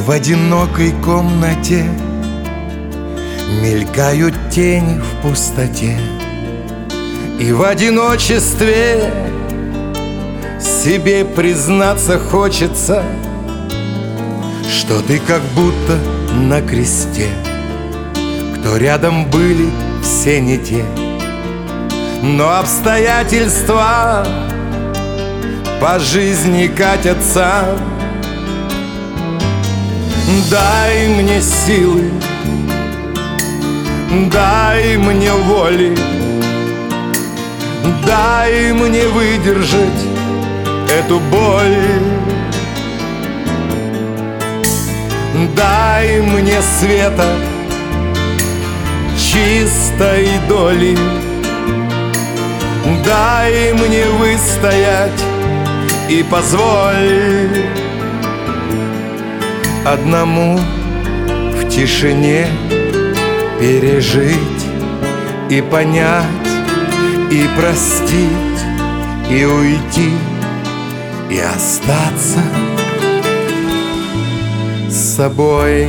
в одинокой комнате мелькают тени в пустоте, и в одиночестве себе признаться хочется, что ты как будто на кресте. Кто рядом были, все не те, но обстоятельства по жизни катятся. Дай мне силы, дай мне воли, дай мне выдержать эту боль. Дай мне света, чистой доли, дай мне выстоять и позволь одному в тишине пережить и понять, и простить, и уйти, и остаться с собой.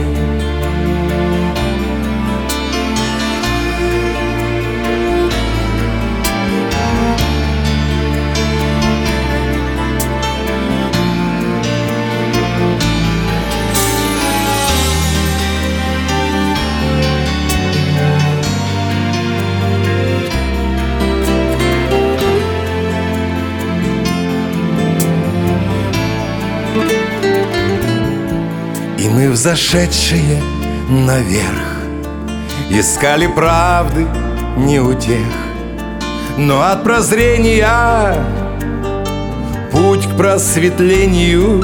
И мы, взошедшие наверх, искали правды не у тех, но от прозрения путь к просветлению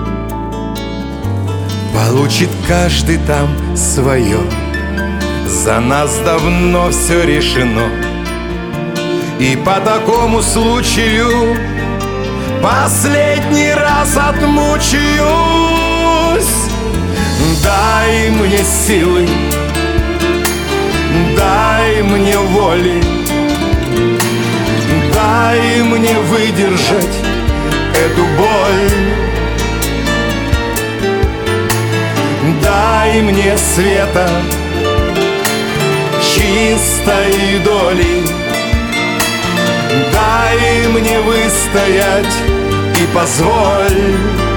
получит каждый там свое. За нас давно все решено, и по такому случаю последний раз отмучаюсь. Дай мне силы, дай мне воли, дай мне выдержать эту боль. Дай мне света, чистой доли, дай мне выстоять и позволь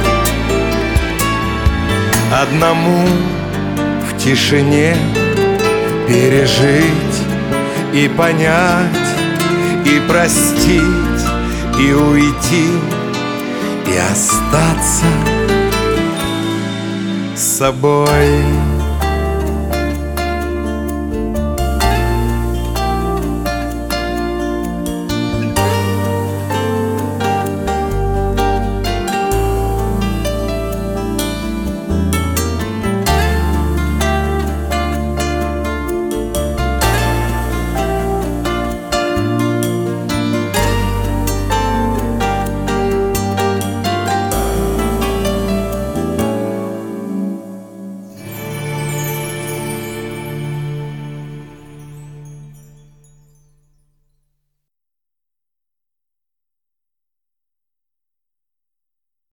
одному в тишине пережить и понять, и простить, и уйти, и остаться с собой.